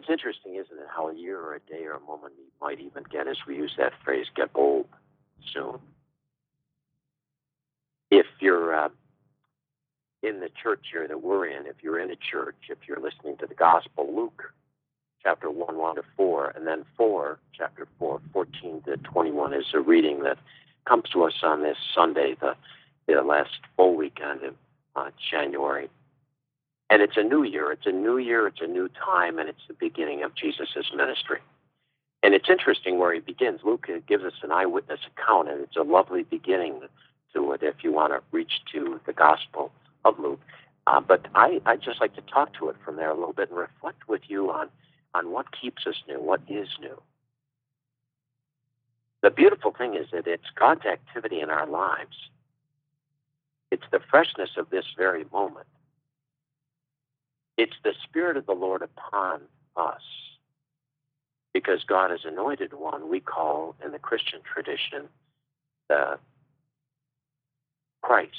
It's interesting, isn't it, how a year or a day or a moment might even get, as we use that phrase, get old soon. If you're in the church here that we're in, if you're in a church, if you're listening to the gospel, Luke chapter 1, 1 to 4, and then 4, chapter 4, 14 to 21 is a reading that comes to us on this Sunday, the last full weekend of January. And it's a new year. It's a new year. It's a new time, and it's the beginning of Jesus' ministry. And it's interesting where he begins. Luke gives us an eyewitness account, and it's a lovely beginning to it if you want to reach to the gospel of Luke. But I'd just like to talk to it from there a little bit and reflect with you on what keeps us new, what is new. The beautiful thing is that it's God's activity in our lives. It's the freshness of this very moment. It's the Spirit of the Lord upon us, because God has anointed one we call in the Christian tradition the Christ,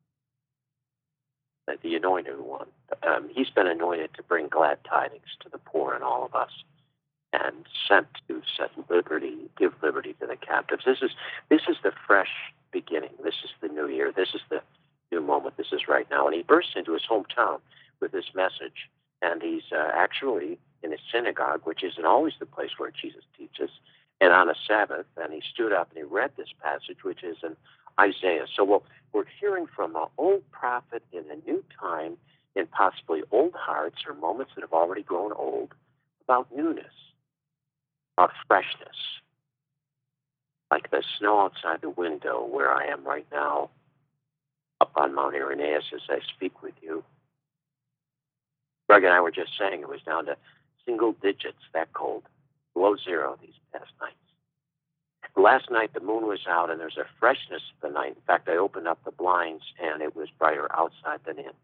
the anointed one. He's been anointed to bring glad tidings to the poor and all of us, and sent to set liberty, give liberty to the captives. This is the fresh beginning. This is the new year. This is the new moment. This is right now. And he burst into his hometown with this message. And he's actually in a synagogue, which isn't always the place where Jesus teaches, and on a Sabbath. And he stood up and he read this passage, which is in Isaiah. So we're hearing from an old prophet in a new time, in possibly old hearts or moments that have already grown old, about newness, about freshness, like the snow outside the window where I am right now, up on Mount Irenaeus as I speak with you. Greg and I were just saying it was down to single digits, that cold, below zero these past nights. Last night the moon was out and there's a freshness to the night. In fact, I opened up the blinds and it was brighter outside than in.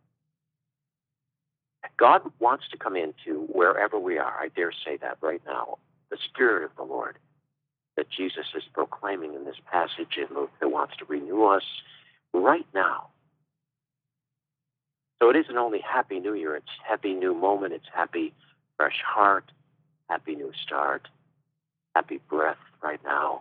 God wants to come into wherever we are. I dare say that right now. The Spirit of the Lord that Jesus is proclaiming in this passage in Luke that wants to renew us right now. So it isn't only Happy New Year, it's happy new moment, it's happy fresh heart, happy new start, happy breath right now.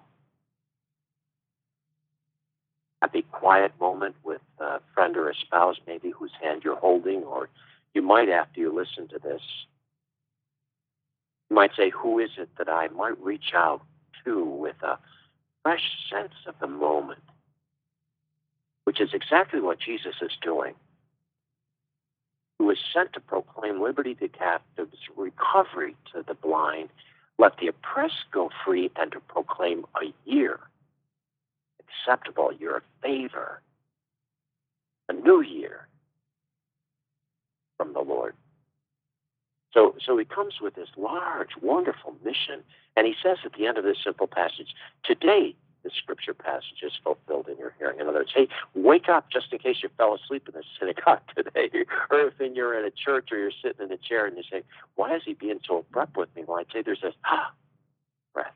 Happy quiet moment with a friend or a spouse maybe whose hand you're holding, or you might, after you listen to this, you might say, who is it that I might reach out to with a fresh sense of the moment, which is exactly what Jesus is doing. He was sent to proclaim liberty to captives, recovery to the blind, let the oppressed go free, and to proclaim a year, acceptable, year of favor, a new year from the Lord. So he comes with this large, wonderful mission, and he says at the end of this simple passage, today the scripture passage is fulfilled in your hearing. In other words, hey, wake up just in case you fell asleep in the synagogue today. Or if you're in a church or you're sitting in a chair and you say, why is he being so abrupt with me? Well, I'd say there's this breath,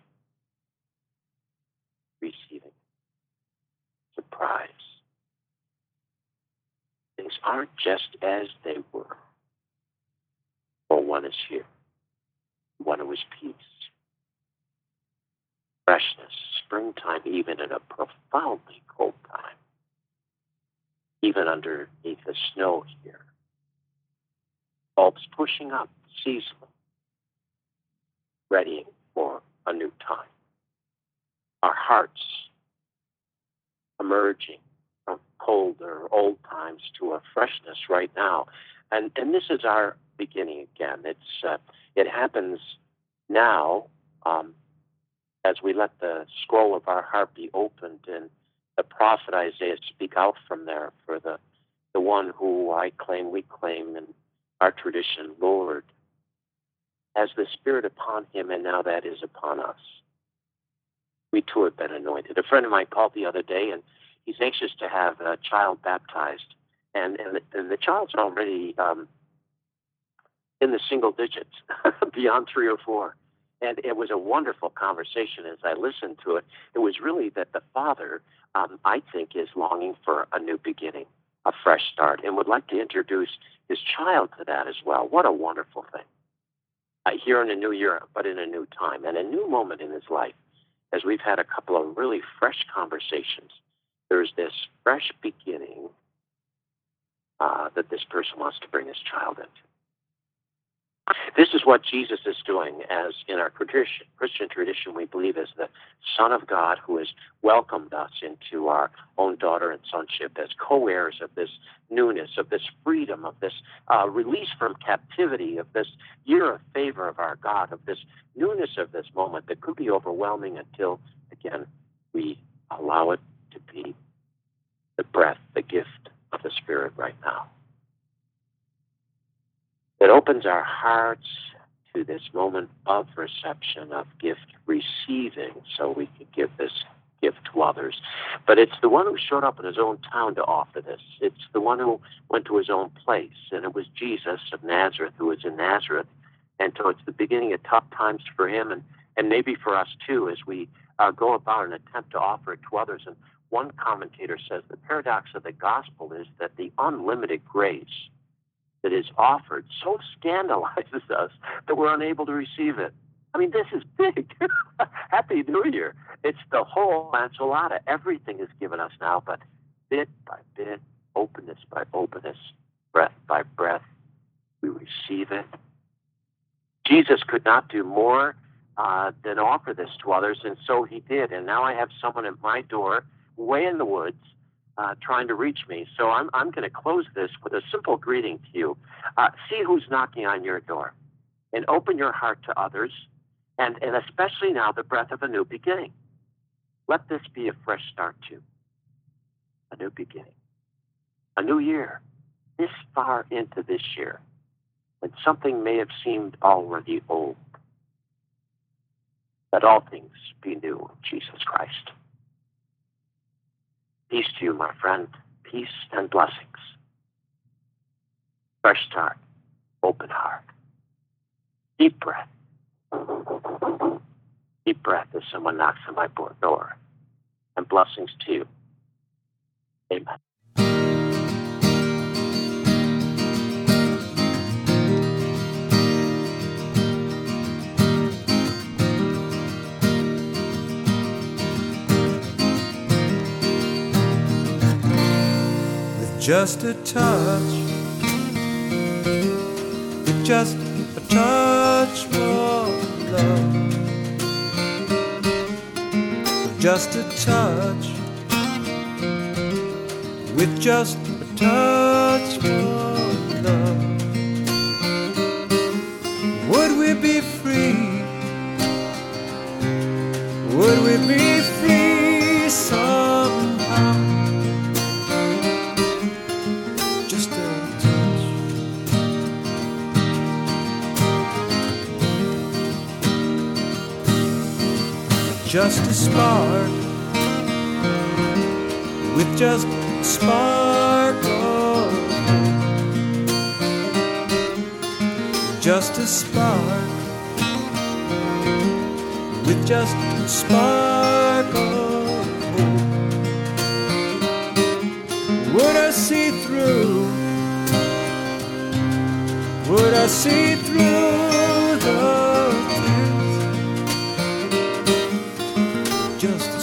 receiving, surprise. Things aren't just as they were. For one is here, one who is peace, freshness, springtime, even in a profoundly cold time, even underneath the snow here. Bulbs pushing up, seasonal, readying for a new time. Our hearts emerging from colder old times to a freshness right now. And this is our beginning again. It happens now as we let the scroll of our heart be opened and the prophet Isaiah speak out from there for the one who we claim in our tradition, Lord, has the Spirit upon him, and now that is upon us. We too have been anointed. A friend of mine called the other day, and he's anxious to have a child baptized, and the child's already in the single digits, beyond 3 or 4. And it was a wonderful conversation as I listened to it. It was really that the father, I think, is longing for a new beginning, a fresh start, and would like to introduce his child to that as well. What a wonderful thing. here in a new year, but in a new time and a new moment in his life. As we've had a couple of really fresh conversations, there's this fresh beginning that this person wants to bring his child into. This is what Jesus is doing, as in our Christian tradition, we believe is the Son of God who has welcomed us into our own daughter and sonship as co-heirs of this newness, of this freedom, of this release from captivity, of this year of favor of our God, of this newness of this moment that could be overwhelming until, again, we allow it to be the breath, the gift of the Spirit right now. It opens our hearts to this moment of reception, of gift receiving, so we can give this gift to others. But it's the one who showed up in his own town to offer this. It's the one who went to his own place, and it was Jesus of Nazareth who was in Nazareth. And so it's the beginning of tough times for him, and maybe for us too, as we go about and attempt to offer it to others. And one commentator says the paradox of the gospel is that the unlimited grace that is offered so scandalizes us that we're unable to receive it. I mean, this is big. Happy New Year. It's the whole enchilada. Everything is given us now, but bit by bit, openness by openness, breath by breath, we receive it. Jesus could not do more than offer this to others, and so he did. And now I have someone at my door, way in the woods, trying to reach me. So I'm going to close this with a simple greeting to you. See who's knocking on your door, and open your heart to others, and especially now the breath of a new beginning. Let this be a fresh start too. A new beginning. A new year. This far into this year, when something may have seemed already old. Let all things be new in Jesus Christ. Peace to you, my friend. Peace and blessings. Fresh start. Open heart. Deep breath. Deep breath as someone knocks on my door. And blessings to you. Amen. Just a touch, with just a touch more love. Just a touch, with just a touch more love. Would we be free? Would we be free somehow? Just a spark, with just a spark of hope. Just a spark, with just a spark of hope. Would I see through? Would I see through the tears? Just